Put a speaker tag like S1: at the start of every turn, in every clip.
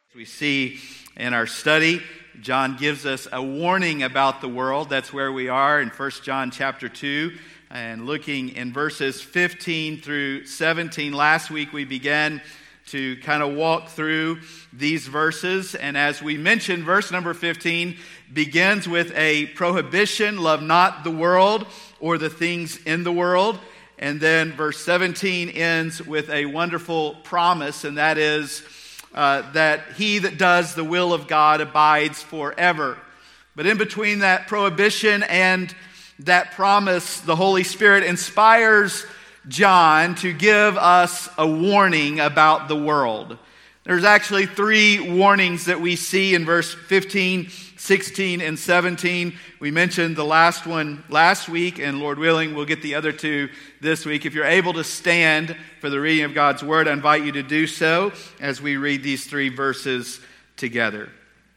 S1: As we see in our study, John gives us a warning about the world. That's where we are in 1 John chapter 2 and looking in verses 15 through 17. Last week we began to kind of walk through these verses. And as we mentioned, verse number 15 begins with a prohibition, love not the world or the things in the world. And then verse 17 ends with a wonderful promise, and that is that he that does the will of God abides forever. But in between that prohibition and that promise, the Holy Spirit inspires John to give us a warning about the world. There's actually three warnings that we see in verse 15, 16, and 17. We mentioned the last one last week, and Lord willing, we'll get the other two this week. If you're able to stand for the reading of God's Word, I invite you to do so as we read these three verses together.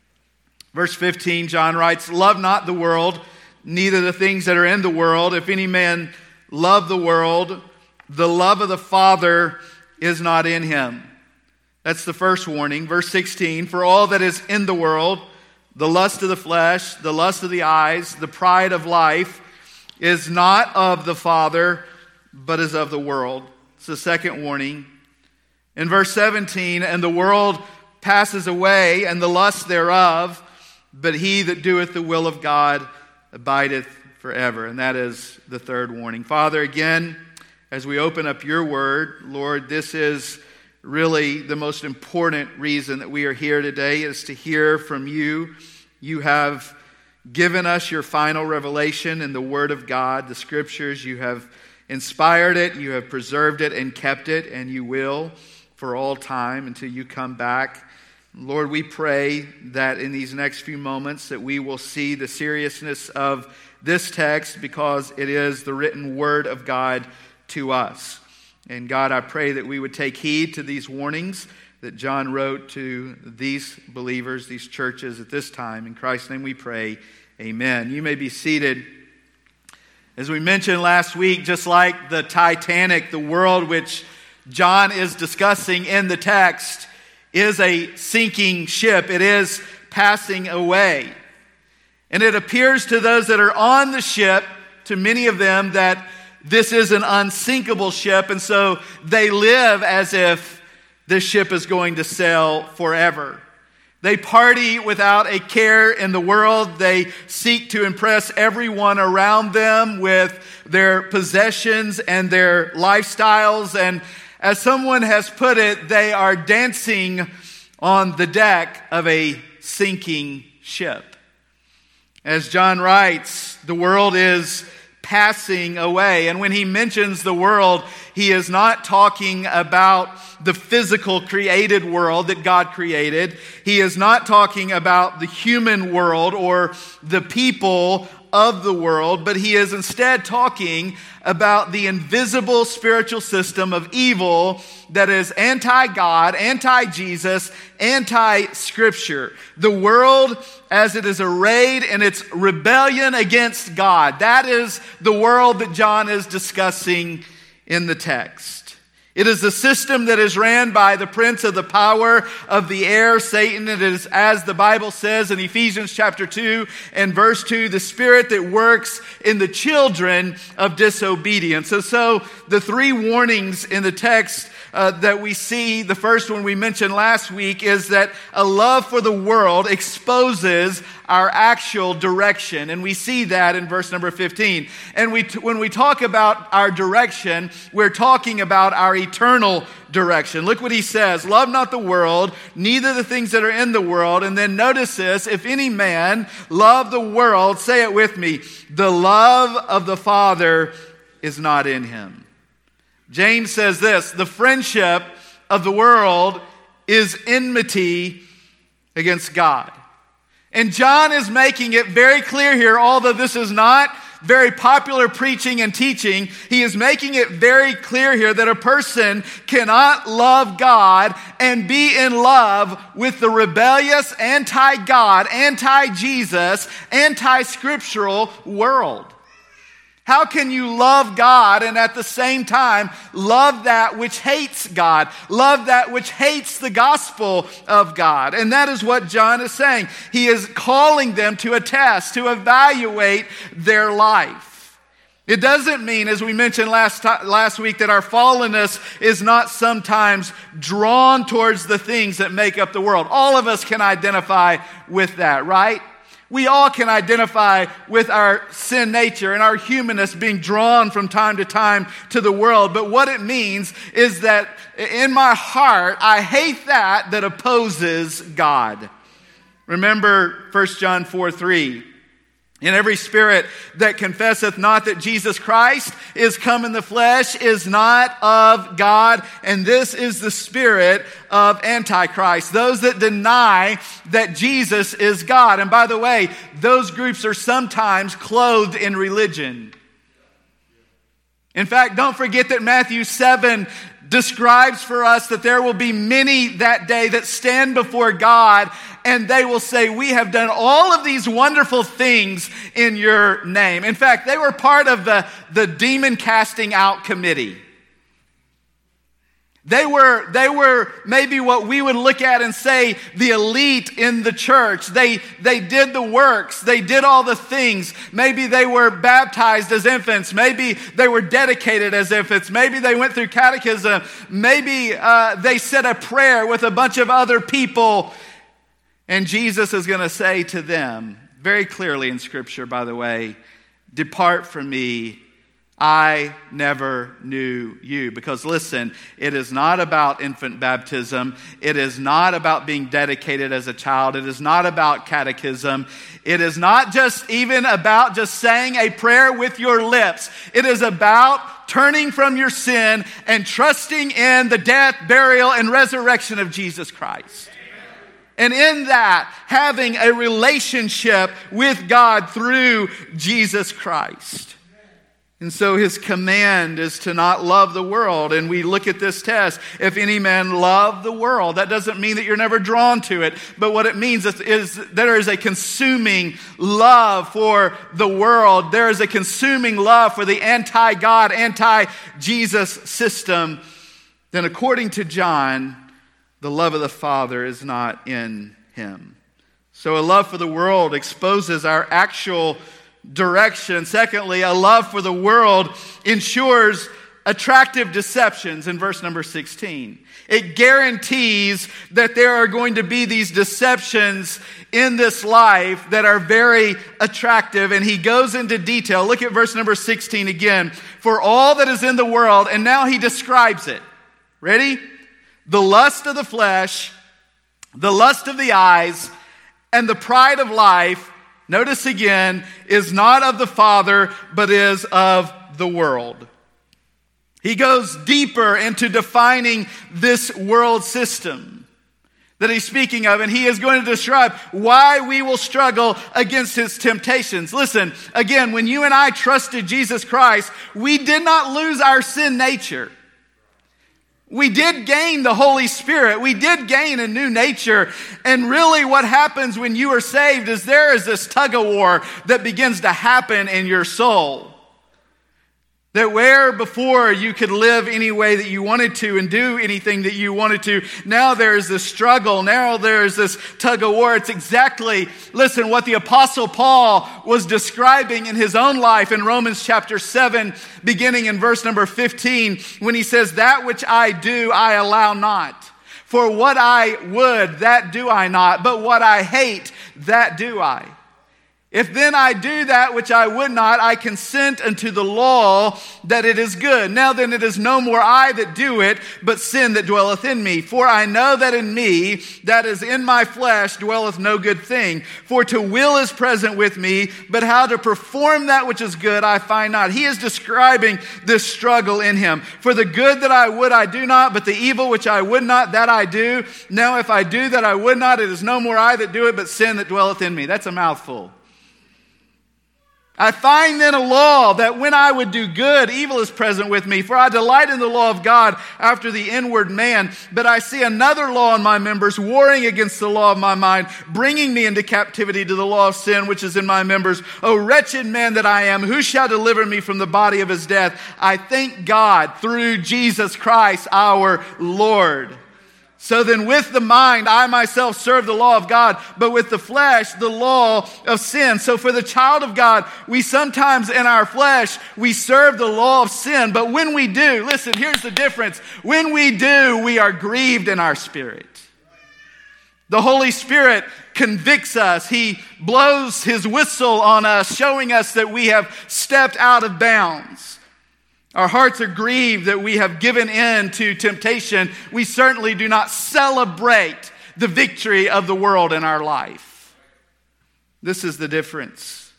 S1: Verse 15, John writes, "Love not the world, neither the things that are in the world. If any man love the world, the love of the Father is not in him." That's the first warning. Verse 16, "For all that is in the world, the lust of the flesh, the lust of the eyes, the pride of life, is not of the Father, but is of the world." It's the second warning. In verse 17, "And the world passes away, and the lust thereof, but he that doeth the will of God abideth forever." And that is the third warning. Father, again, as we open up your word, Lord, this is really the most important reason that we are here today, is to hear from you. You have given us your final revelation in the Word of God, the Scriptures. You have inspired it, you have preserved it and kept it, and you will for all time until you come back. Lord, we pray that in these next few moments that we will see the seriousness of this text, because it is the written Word of God to us. And God, I pray that we would take heed to these warnings that John wrote to these believers, these churches at this time. In Christ's name we pray, amen. You may be seated. As we mentioned last week, just like the Titanic, the world which John is discussing in the text is a sinking ship. It is passing away. And it appears to those that are on the ship, to many of them, that this is an unsinkable ship, and so they live as if this ship is going to sail forever. They party without a care in the world. They seek to impress everyone around them with their possessions and their lifestyles. And as someone has put it, they are dancing on the deck of a sinking ship. As John writes, the world is passing away. And when he mentions the world, he is not talking about the physical created world that God created. He is not talking about the human world or the people of the world, but he is instead talking about the invisible spiritual system of evil that is anti-God, anti-Jesus, anti-Scripture. The world as it is arrayed in its rebellion against God. That is the world that John is discussing in the text. It is the system that is ran by the prince of the power of the air, Satan. It is, as the Bible says in Ephesians chapter 2 and verse 2, the spirit that works in the children of disobedience. And so the three warnings in the text that we see, the first one we mentioned last week, is that a love for the world exposes our actual direction. And we see that in verse number 15. And when we talk about our direction, we're talking about our eternal direction. Look what he says, "Love not the world, neither the things that are in the world." And then notice this, "If any man love the world," say it with me, "the love of the Father is not in him." James says this, "The friendship of the world is enmity against God." And John is making it very clear here, although this is not very popular preaching and teaching, he is making it very clear here that a person cannot love God and be in love with the rebellious, anti-God, anti-Jesus, anti-scriptural world. How can you love God and at the same time love that which hates God? Love that which hates the gospel of God. And that is what John is saying. He is calling them to a test, to evaluate their life. It doesn't mean, as we mentioned last week, that our fallenness is not sometimes drawn towards the things that make up the world. All of us can identify with that, right? We all can identify with our sin nature and our humanness being drawn from time to time to the world. But what it means is that in my heart, I hate that opposes God. Remember 1 John 4:3. And every spirit that confesseth not that Jesus Christ is come in the flesh is not of God. And this is the spirit of Antichrist. Those that deny that Jesus is God. And by the way, those groups are sometimes clothed in religion. In fact, don't forget that Matthew 7 describes for us that there will be many that day that stand before God and they will say, we have done all of these wonderful things in your name. In fact, they were part of the demon casting out committee. They were maybe what we would look at and say the elite in the church. They did the works. They did all the things. Maybe they were baptized as infants. Maybe they were dedicated as infants. Maybe they went through catechism. Maybe they said a prayer with a bunch of other people. And Jesus is going to say to them, very clearly in Scripture, by the way, depart from me, I never knew you. Because listen, it is not about infant baptism. It is not about being dedicated as a child. It is not about catechism. It is not just even about just saying a prayer with your lips. It is about turning from your sin and trusting in the death, burial, and resurrection of Jesus Christ. And in that, having a relationship with God through Jesus Christ. And so his command is to not love the world. And we look at this test. If any man love the world, that doesn't mean that you're never drawn to it. But what it means is there is a consuming love for the world. There is a consuming love for the anti-God, anti-Jesus system. Then according to John, the love of the Father is not in him. So a love for the world exposes our actual direction. Secondly, a love for the world ensures attractive deceptions in verse number 16. It guarantees that there are going to be these deceptions in this life that are very attractive. And he goes into detail. Look at verse number 16 again. For all that is in the world, and now he describes it. Ready? The lust of the flesh, the lust of the eyes, and the pride of life, notice again, is not of the Father, but is of the world. He goes deeper into defining this world system that he's speaking of, and he is going to describe why we will struggle against his temptations. Listen, again, when you and I trusted Jesus Christ, we did not lose our sin nature. We did gain the Holy Spirit. We did gain a new nature. And really what happens when you are saved is there is this tug of war that begins to happen in your soul. That where before you could live any way that you wanted to and do anything that you wanted to, now there's this struggle. Now there's this tug of war. It's exactly, listen, what the Apostle Paul was describing in his own life in Romans chapter 7, beginning in verse number 15, when he says, that which I do, I allow not. For what I would, that do I not. But what I hate, that do I. If then I do that which I would not, I consent unto the law that it is good. Now then it is no more I that do it, but sin that dwelleth in me. For I know that in me, that is in my flesh, dwelleth no good thing. For to will is present with me, but how to perform that which is good I find not. He is describing this struggle in him. For the good that I would I do not, but the evil which I would not, that I do. Now if I do that I would not, it is no more I that do it, but sin that dwelleth in me. That's a mouthful. I find then a law that when I would do good, evil is present with me. For I delight in the law of God after the inward man. But I see another law in my members, warring against the law of my mind, bringing me into captivity to the law of sin, which is in my members. O wretched man that I am, who shall deliver me from the body of his death? I thank God through Jesus Christ our Lord. So then with the mind, I myself serve the law of God, but with the flesh, the law of sin. So for the child of God, we sometimes in our flesh, we serve the law of sin. But when we do, listen, here's the difference. When we do, we are grieved in our spirit. The Holy Spirit convicts us. He blows his whistle on us, showing us that we have stepped out of bounds. Our hearts are grieved that we have given in to temptation. We certainly do not celebrate the victory of the world in our life. This is the difference.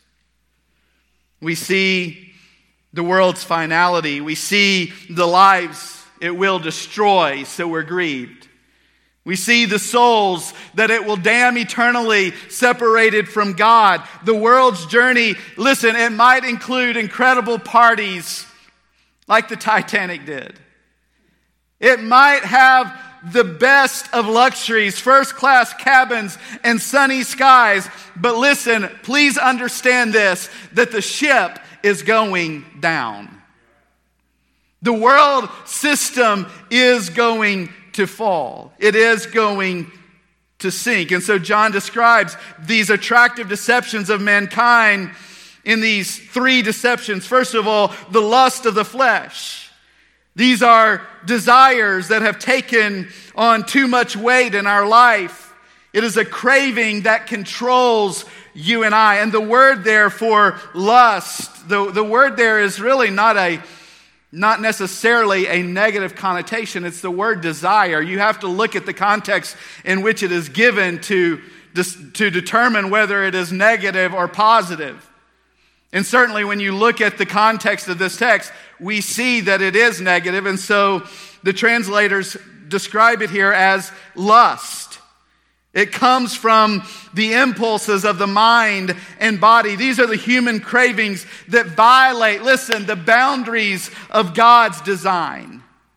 S1: We see the world's finality. We see the lives it will destroy, so we're grieved. We see the souls that it will damn eternally, separated from God. The world's journey, listen, it might include incredible parties like the Titanic did. It might have the best of luxuries, first-class cabins and sunny skies. But listen, please understand this, that the ship is going down. The world system is going to fall. It is going to sink. And so John describes these attractive deceptions of mankind in these three deceptions. First of all, the lust of the flesh. These are desires that have taken on too much weight in our life. It is a craving that controls you and I. And the word there for lust, the word there is really not necessarily a negative connotation. It's the word desire. You have to look at the context in which it is given to determine whether it is negative or positive. And certainly when you look at the context of this text, we see that it is negative. And so the translators describe it here as lust. It comes from the impulses of the mind and body. These are the human cravings that violate, listen, the boundaries of God's design.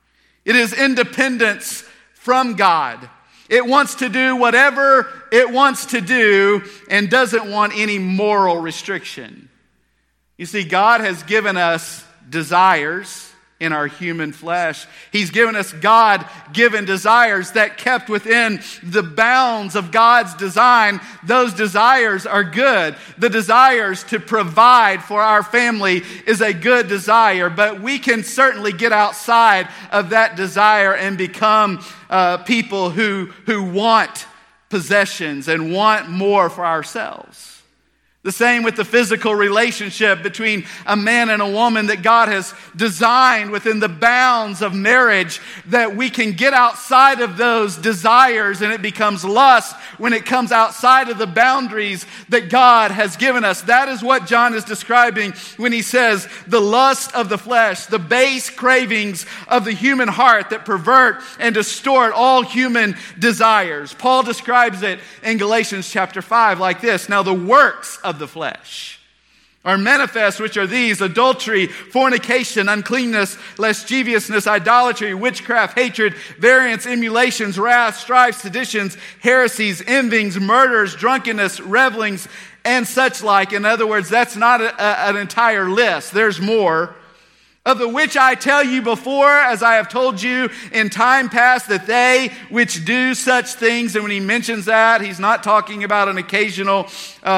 S1: It is independence from God. It wants to do whatever it wants to do and doesn't want any moral restriction. You see, God has given us desires in our human flesh. He's given us God-given desires that kept within the bounds of God's design. Those desires are good. The desires to provide for our family is a good desire, but we can certainly get outside of that desire and become people who want possessions and want more for ourselves. The same with the physical relationship between a man and a woman that God has designed within the bounds of marriage, that we can get outside of those desires and it becomes lust when it comes outside of the boundaries that God has given us. That is what John is describing when he says the lust of the flesh, the base cravings of the human heart that pervert and distort all human desires. Paul describes it in Galatians chapter 5 like this: now the works of the flesh are manifest, which are these: adultery, fornication, uncleanness, lasciviousness, idolatry, witchcraft, hatred, variance, emulations, wrath, strife, seditions, heresies, envyings, murders, drunkenness, revelings, and such like. In other words, that's not an entire list. There's more. Of the which I tell you before, as I have told you in time past, that they which do such things, and when he mentions that, he's not talking about an occasional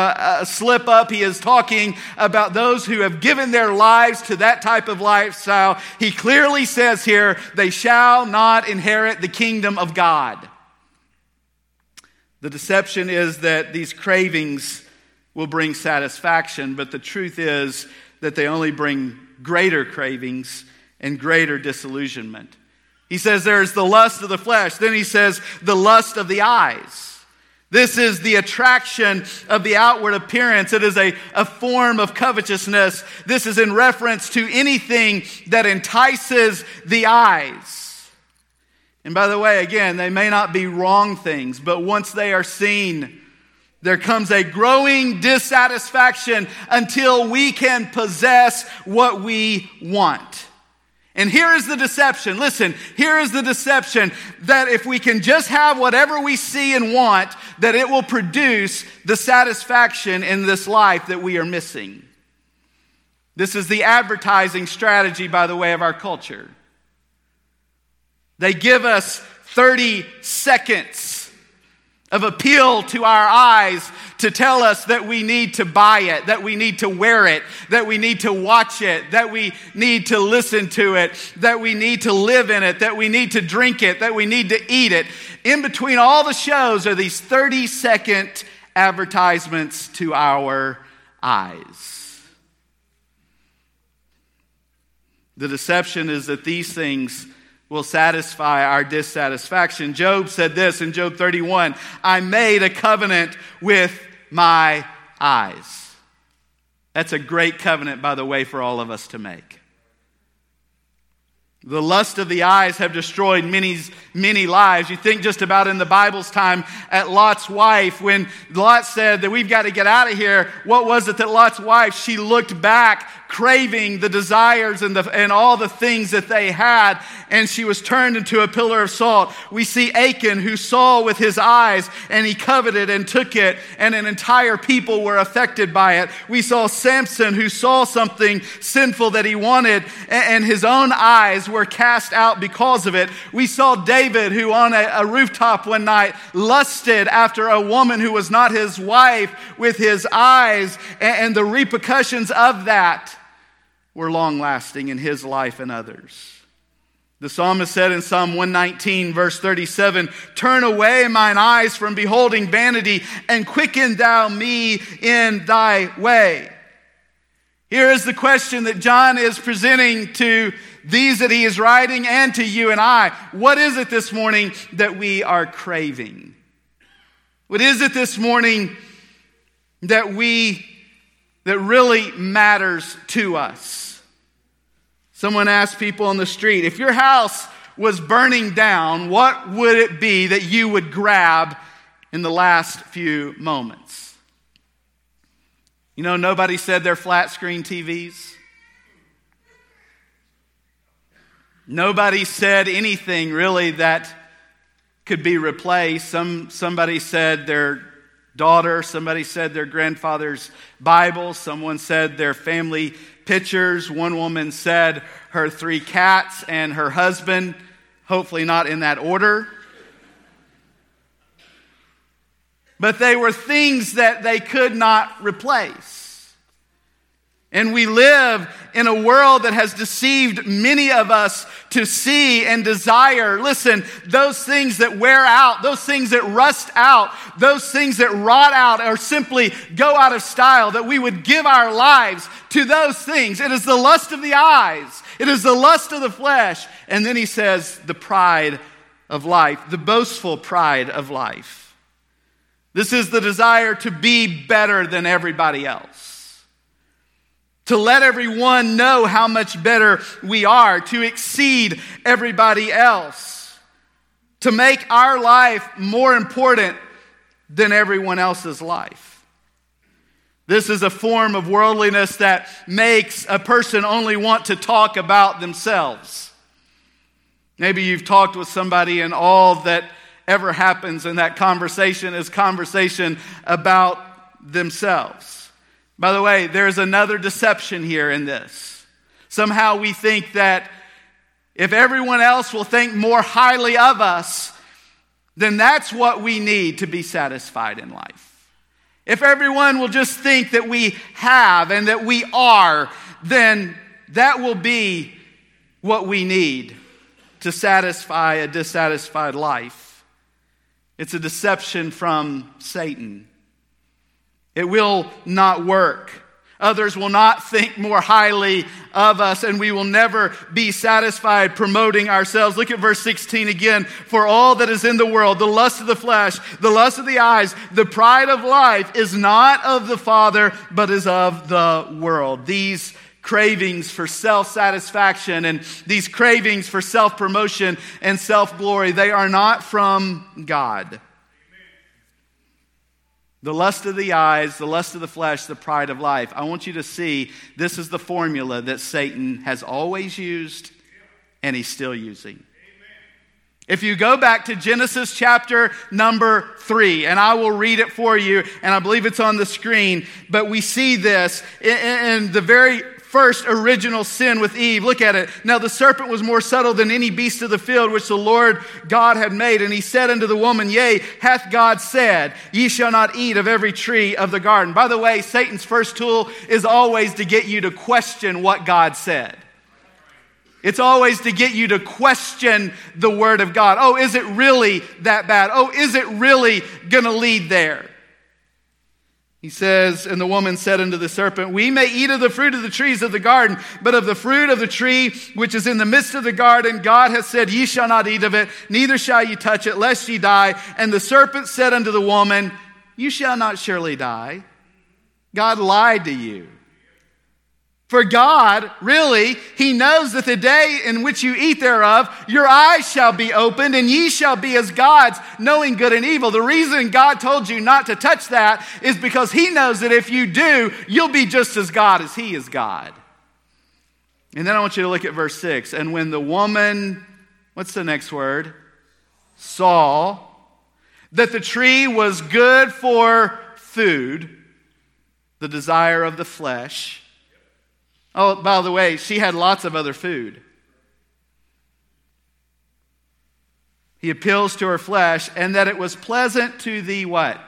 S1: slip up. He is talking about those who have given their lives to that type of lifestyle. He clearly says here, they shall not inherit the kingdom of God. The deception is that these cravings will bring satisfaction, but the truth is that they only bring greater cravings and greater disillusionment. He says there's the lust of the flesh. Then he says the lust of the eyes. This is the attraction of the outward appearance. It is a form of covetousness. This is in reference to anything that entices the eyes. And by the way, again, they may not be wrong things, but once they are seen, There comes a growing dissatisfaction until we can possess what we want. And here is the deception. Listen, here is the deception that if we can just have whatever we see and want, that it will produce the satisfaction in this life that we are missing. This is the advertising strategy, by the way, of our culture. They give us 30 seconds of appeal to our eyes to tell us that we need to buy it, that we need to wear it, that we need to watch it, that we need to listen to it, that we need to live in it, that we need to drink it, that we need to eat it. In between all the shows are these 30-second advertisements to our eyes. The deception is that these things will satisfy our dissatisfaction. Job said this in Job 31, I made a covenant with my eyes. That's a great covenant, by the way, for all of us to make. The lust of the eyes have destroyed many lives. You think just about in the Bible's time at Lot's wife, when Lot said that we've got to get out of here. What was it that Lot's wife, she looked back, craving the desires and all the things that they had, and she was turned into a pillar of salt. We see Achan, who saw with his eyes, and he coveted and took it, and an entire people were affected by it. We saw Samson, who saw something sinful that he wanted, and his own eyes were cast out because of it. We saw David, who on a rooftop one night lusted after a woman who was not his wife with his eyes, and the repercussions of that were long-lasting in his life and others. The psalmist said in Psalm 119, verse 37, turn away mine eyes from beholding vanity, and quicken thou me in thy way. Here is the question that John is presenting to these that he is writing and to you and I. What is it this morning that we are craving? What is it this morning that really matters to us? Someone asked people on the street, if your house was burning down, what would it be that you would grab in the last few moments? You know, nobody said they're flat screen TVs. Nobody said anything really that could be replaced. Somebody said their daughter, somebody said their grandfather's Bible, someone said their family pictures. One woman said her 3 cats and her husband, hopefully not in that order. But they were things that they could not replace. And we live in a world that has deceived many of us to see and desire, listen, those things that wear out, those things that rust out, those things that rot out or simply go out of style, that we would give our lives to those things. It is the lust of the eyes. It is the lust of the flesh. And then he says, the pride of life, the boastful pride of life. This is the desire to be better than everybody else. To let everyone know how much better we are, to exceed everybody else, to make our life more important than everyone else's life. This is a form of worldliness that makes a person only want to talk about themselves. Maybe you've talked with somebody and all that ever happens in that conversation is conversation about themselves. By the way, there's another deception here in this. Somehow we think that if everyone else will think more highly of us, then that's what we need to be satisfied in life. If everyone will just think that we have and that we are, then that will be what we need to satisfy a dissatisfied life. It's a deception from Satan. It will not work. Others will not think more highly of us, and we will never be satisfied promoting ourselves. Look at verse 16 again. For all that is in the world, the lust of the flesh, the lust of the eyes, the pride of life is not of the Father, but is of the world. These cravings for self-satisfaction and these cravings for self-promotion and self-glory, they are not from God. The lust of the eyes, the lust of the flesh, the pride of life. I want you to see this is the formula that Satan has always used and he's still using. If you go back to Genesis chapter number 3, and I will read it for you, and I believe it's on the screen, but we see this in the very first original sin with Eve. Look at it. Now the serpent was more subtle than any beast of the field which the Lord God had made. And he said unto the woman, Yea, hath God said, Ye shall not eat of every tree of the garden. By the way, Satan's first tool is always to get you to question what God said. It's always to get you to question the word of God. Oh, is it really that bad? Oh, is it really going to lead there? He says, and the woman said unto the serpent, We may eat of the fruit of the trees of the garden, but of the fruit of the tree which is in the midst of the garden, God hath said, Ye shall not eat of it, neither shall ye touch it, lest ye die. And the serpent said unto the woman, You shall not surely die. God lied to you. For God, really, He knows that the day in which you eat thereof, your eyes shall be opened, and ye shall be as gods, knowing good and evil. The reason God told you not to touch that is because He knows that if you do, you'll be just as God as He is God. And then I want you to look at verse 6. And when the woman, what's the next word? Saw that the tree was good for food, the desire of the flesh. Oh, by the way, she had lots of other food. He appeals to her flesh, and that it was pleasant to the what?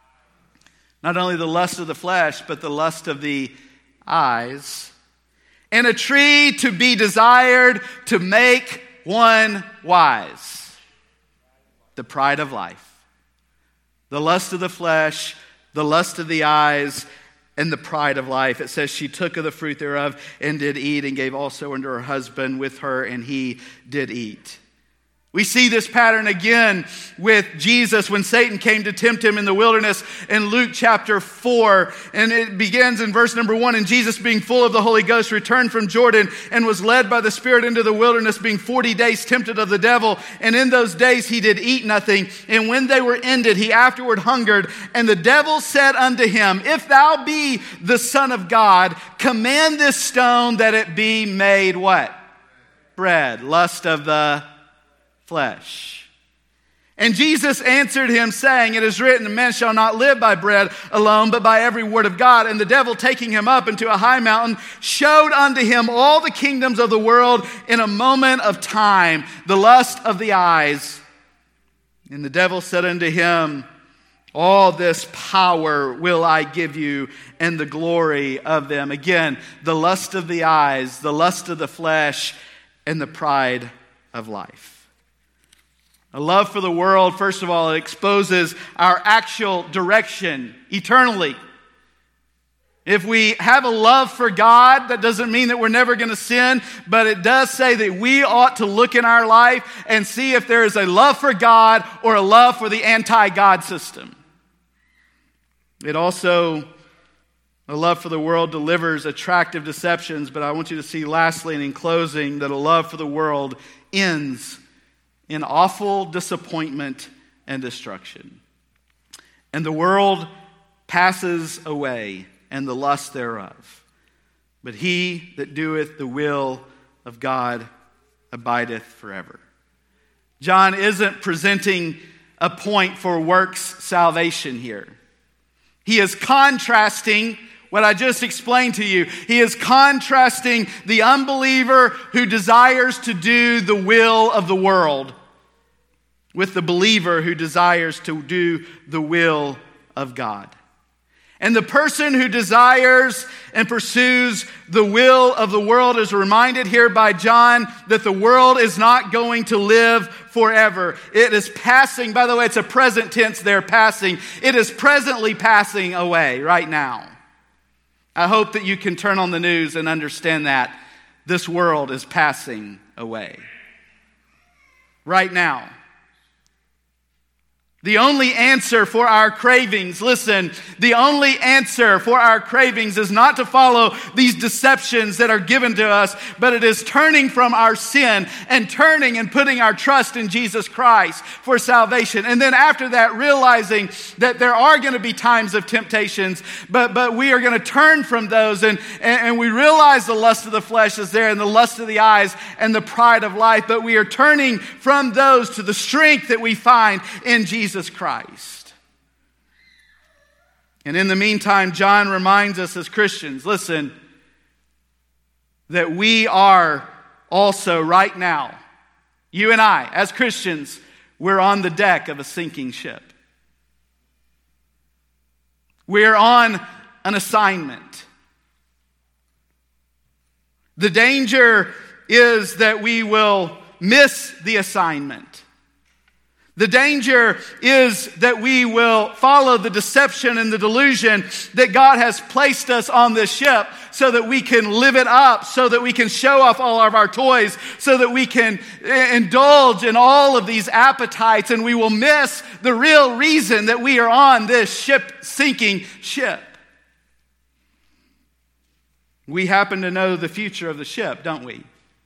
S1: Not only the lust of the flesh, but the lust of the eyes. And a tree to be desired to make one wise. The pride of life. The lust of the flesh, the lust of the eyes, and the pride of life. It says she took of the fruit thereof and did eat, and gave also unto her husband with her, and he did eat. We see this pattern again with Jesus when Satan came to tempt him in the wilderness in Luke chapter 4. And it begins in verse number 1. And Jesus, being full of the Holy Ghost, returned from Jordan and was led by the Spirit into the wilderness, being 40 days tempted of the devil. And in those days he did eat nothing. And when they were ended, he afterward hungered. And the devil said unto him, If thou be the Son of God, command this stone that it be made what? Bread. Lust of the flesh. And Jesus answered him, saying, It is written, Man shall not live by bread alone, but by every word of God. And the devil, taking him up into a high mountain, showed unto him all the kingdoms of the world in a moment of time, the lust of the eyes. And the devil said unto him, All this power will I give you, and the glory of them. Again, the lust of the eyes, the lust of the flesh, and the pride of life. A love for the world, first of all, it exposes our actual direction eternally. If we have a love for God, that doesn't mean that we're never going to sin, but it does say that we ought to look in our life and see if there is a love for God or a love for the anti-God system. It also, a love for the world delivers attractive deceptions, but I want you to see lastly and in closing that a love for the world ends in awful disappointment and destruction. And the world passes away, and the lust thereof. But he that doeth the will of God abideth forever. John isn't presenting a point for works salvation here. He is contrasting what I just explained to you. He is contrasting the unbeliever who desires to do the will of the world with the believer who desires to do the will of God. And the person who desires and pursues the will of the world is reminded here by John that the world is not going to live forever. It is passing. By the way, it's a present tense there, passing. It is presently passing away right now. I hope that you can turn on the news and understand that this world is passing away. Right now. The only answer for our cravings, listen, the only answer for our cravings is not to follow these deceptions that are given to us, but it is turning from our sin and turning and putting our trust in Jesus Christ for salvation. And then after that, realizing that there are going to be times of temptations, but we are going to turn from those and we realize the lust of the flesh is there and the lust of the eyes and the pride of life, but we are turning from those to the strength that we find in Jesus Christ. And in the meantime, John reminds us as Christians, listen, that we are also right now, you and I, as Christians, we're on the deck of a sinking ship. We're on an assignment. The danger is that we will miss the assignment. The danger is that we will follow the deception and the delusion that God has placed us on this ship so that we can live it up, so that we can show off all of our toys, so that we can indulge in all of these appetites, and we will miss the real reason that we are on this sinking ship. We happen to know the future of the ship, don't we?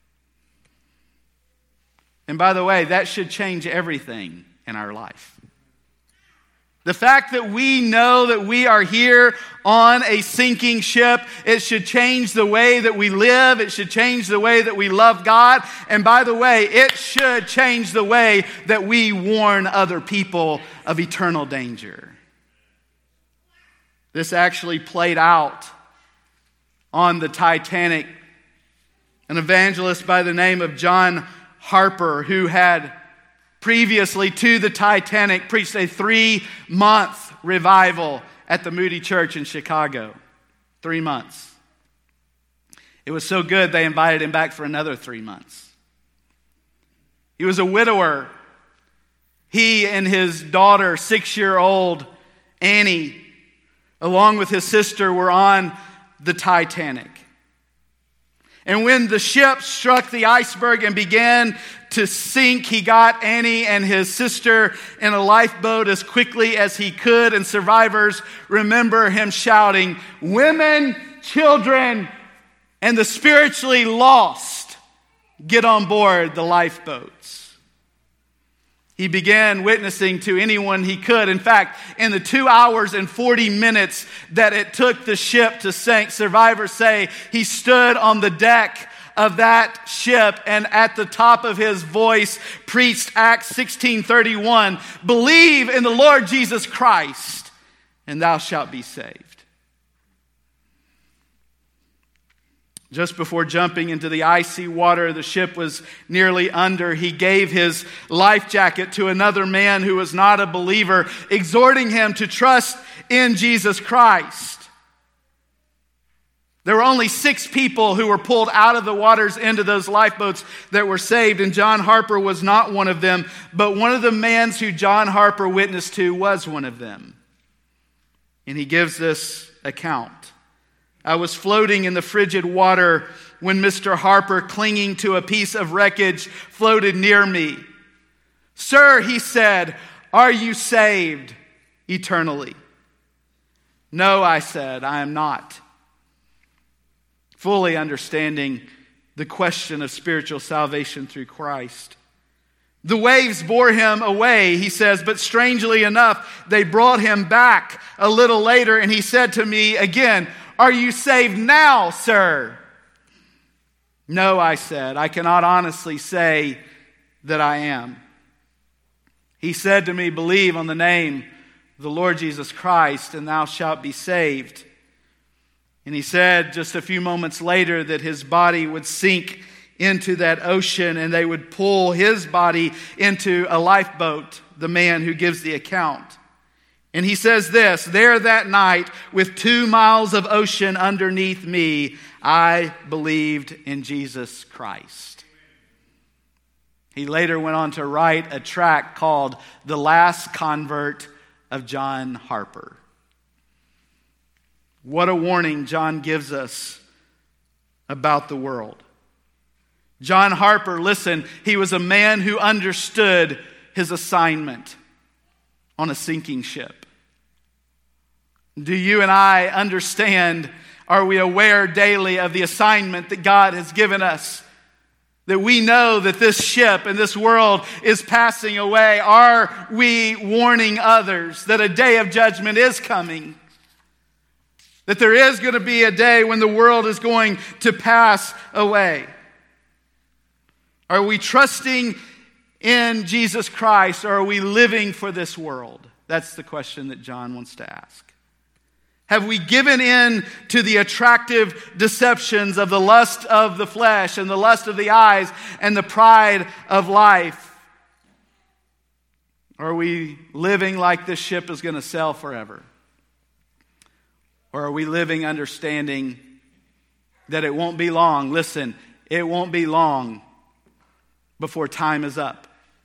S1: And by the way, that should change everything in our life. The fact that we know that we are here on a sinking ship, it should change the way that we live. It should change the way that we love God. And by the way, it should change the way that we warn other people of eternal danger. This actually played out on the Titanic. An evangelist by the name of John Harper, who had previously to the Titanic preached a 3-month revival at the Moody Church in Chicago. 3 months. It was so good they invited him back for another 3 months. He was a widower. He and his daughter, 6-year-old Annie, along with his sister, were on the Titanic. And when the ship struck the iceberg and began to sink, he got Annie and his sister in a lifeboat as quickly as he could. And survivors remember him shouting, "Women, children, and the spiritually lost, get on board the lifeboats." He began witnessing to anyone he could. In fact, in the 2 hours and 40 minutes that it took the ship to sink, survivors say he stood on the deck of that ship and at the top of his voice preached Acts 16:31, "Believe in the Lord Jesus Christ, and thou shalt be saved." Just before jumping into the icy water, the ship was nearly under. He gave his life jacket to another man who was not a believer, exhorting him to trust in Jesus Christ. There were only 6 people who were pulled out of the waters into those lifeboats that were saved, and John Harper was not one of them, but one of the men who John Harper witnessed to was one of them. And he gives this account. "I was floating in the frigid water when Mr. Harper, clinging to a piece of wreckage, floated near me. 'Sir,' he said, 'are you saved eternally?' 'No,' I said, 'I am not.'" Fully understanding the question of spiritual salvation through Christ. "The waves bore him away," he says, "but strangely enough, they brought him back a little later, and he said to me again, 'Are you saved now, sir?' 'No,' I said, 'I cannot honestly say that I am.' He said to me, 'Believe on the name of the Lord Jesus Christ, and thou shalt be saved.' And he said just a few moments later that his body would sink into that ocean and they would pull his body into a lifeboat, the man who gives the account. And he says this, 'There that night, with 2 miles of ocean underneath me, I believed in Jesus Christ.'" He later went on to write a tract called "The Last Convert of John Harper." What a warning John gives us about the world. John Harper, listen, he was a man who understood his assignment on a sinking ship? Do you and I understand, are we aware daily of the assignment that God has given us? That we know that this ship and this world is passing away. Are we warning others that a day of judgment is coming? That there is going to be a day when the world is going to pass away? Are we trusting in Jesus Christ, or are we living for this world? That's the question that John wants to ask. Have we given in to the attractive deceptions of the lust of the flesh and the lust of the eyes and the pride of life? Or are we living like this ship is going to sail forever? Or are we living understanding that it won't be long? Listen, it won't be long before time is up.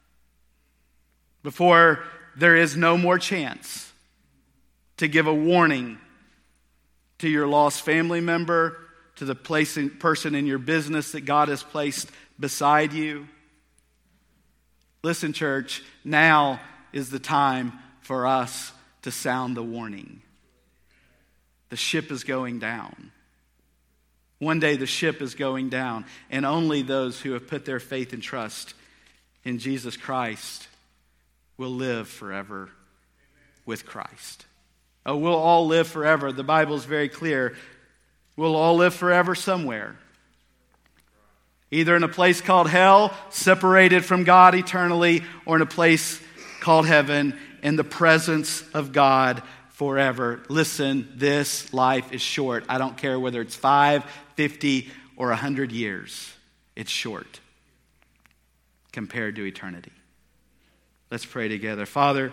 S1: Before there is no more chance to give a warning to your lost family member, to the person in your business that God has placed beside you. Listen, church, now is the time for us to sound the warning. The ship is going down. One day the ship is going down, and only those who have put their faith and trust in Jesus Christ will live forever with Christ. Oh, we'll all live forever. The Bible is very clear. We'll all live forever somewhere. Either in a place called hell, separated from God eternally, or in a place called heaven, in the presence of God forever. Listen, this life is short. I don't care whether it's 5, 50, or 100 years. It's short compared to eternity. Let's pray together. Father,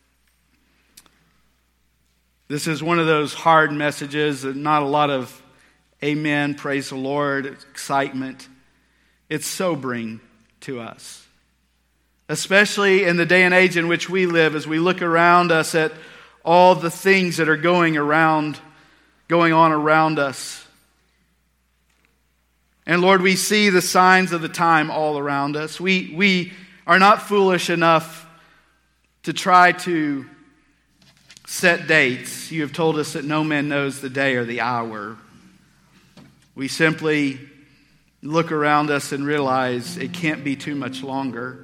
S1: this is one of those hard messages, not a lot of amen, praise the Lord, excitement. It's sobering to us, especially in the day and age in which we live, as we look around us at all the things that are going on around us. And Lord, we see the signs of the time all around us. We are not foolish enough to try to set dates. You have told us that no man knows the day or the hour. We simply look around us and realize it can't be too much longer.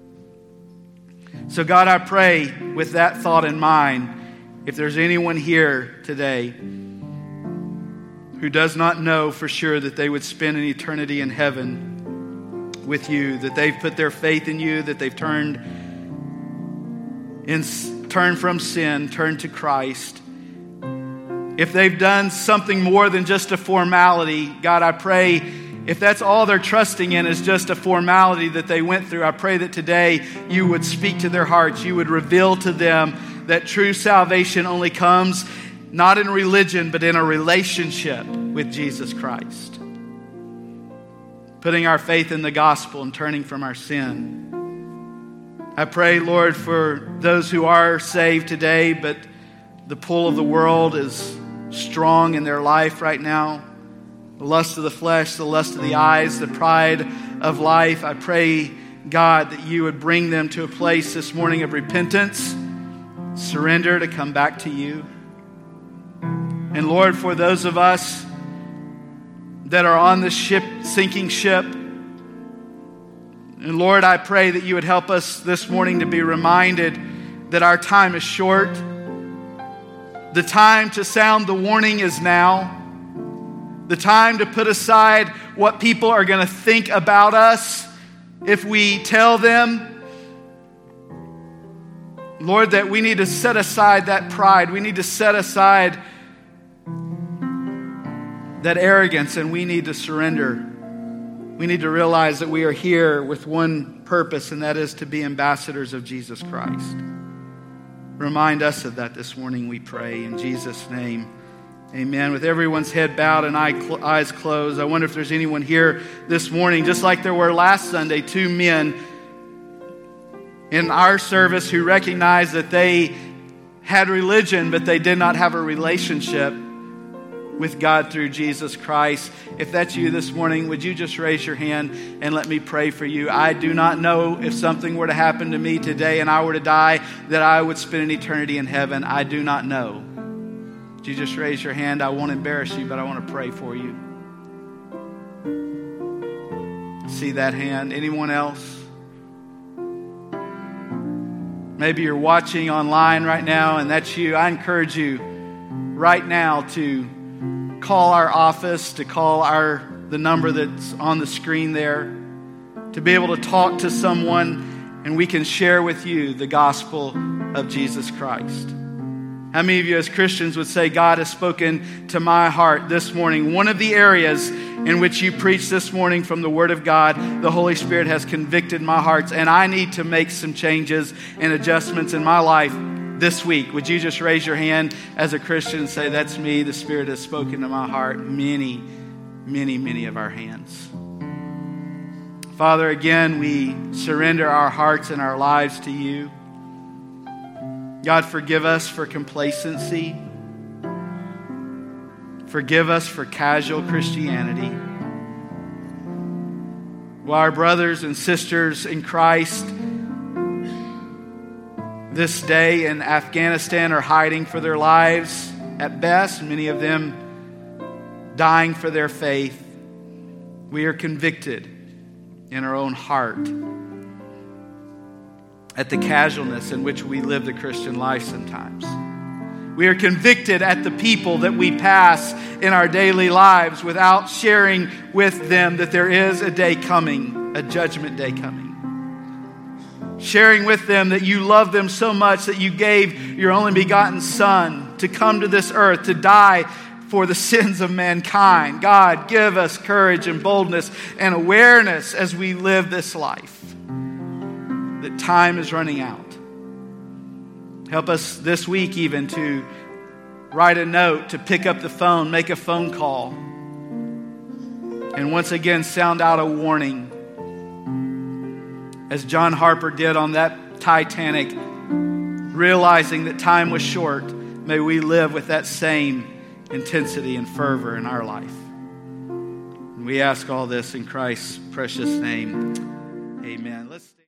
S1: So God, I pray with that thought in mind, if there's anyone here today who does not know for sure that they would spend an eternity in heaven with you, that they've put their faith in you, that they've turned from sin, turn to Christ. If they've done something more than just a formality, God, I pray, if that's all they're trusting in is just a formality that they went through, I pray that today you would speak to their hearts. You would reveal to them that true salvation only comes not in religion, but in a relationship with Jesus Christ. Putting our faith in the gospel and turning from our sin. I pray, Lord, for those who are saved today, but the pull of the world is strong in their life right now. The lust of the flesh, the lust of the eyes, the pride of life. I pray, God, that you would bring them to a place this morning of repentance, surrender to come back to you. And Lord, for those of us that are on this ship, sinking ship, and Lord, I pray that you would help us this morning to be reminded that our time is short. The time to sound the warning is now. The time to put aside what people are going to think about us if we tell them. Lord, that we need to set aside that pride. We need to set aside that arrogance, and we need to surrender. We need to realize that we are here with one purpose, and that is to be ambassadors of Jesus Christ. Remind us of that this morning, we pray, in Jesus' name. Amen. With everyone's head bowed and eyes closed, I wonder if there's anyone here this morning, just like there were last Sunday, 2 men in our service who recognized that they had religion, but they did not have a relationship with God through Jesus Christ. If that's you this morning, would you just raise your hand and let me pray for you? I do not know if something were to happen to me today and I were to die, that I would spend an eternity in heaven. I do not know. Would you just raise your hand? I won't embarrass you, but I want to pray for you. See that hand? Anyone else? Maybe you're watching online right now and that's you. I encourage you right now to call our office, to call the number that's on the screen there, to be able to talk to someone and we can share with you the gospel of Jesus Christ. How many of you as Christians would say, God has spoken to my heart this morning? One of the areas in which you preached this morning from the Word of God, the Holy Spirit has convicted my heart, and I need to make some changes and adjustments in my life this week. Would you just raise your hand as a Christian and say, that's me, the Spirit has spoken to my heart? Many, many, many of our hands. Father, again, we surrender our hearts and our lives to you. God, forgive us for complacency. Forgive us for casual Christianity. While our brothers and sisters in Christ this day in Afghanistan are hiding for their lives at best, many of them dying for their faith, we are convicted in our own heart at the casualness in which we live the Christian life sometimes. We are convicted at the people that we pass in our daily lives without sharing with them that there is a day coming, a judgment day coming. Sharing with them that you love them so much that you gave your only begotten Son to come to this earth, to die for the sins of mankind. God, give us courage and boldness and awareness as we live this life, that time is running out. Help us this week even to write a note, to pick up the phone, make a phone call, and once again sound out a warning. As John Harper did on that Titanic, realizing that time was short, may we live with that same intensity and fervor in our life. And we ask all this in Christ's precious name. Amen.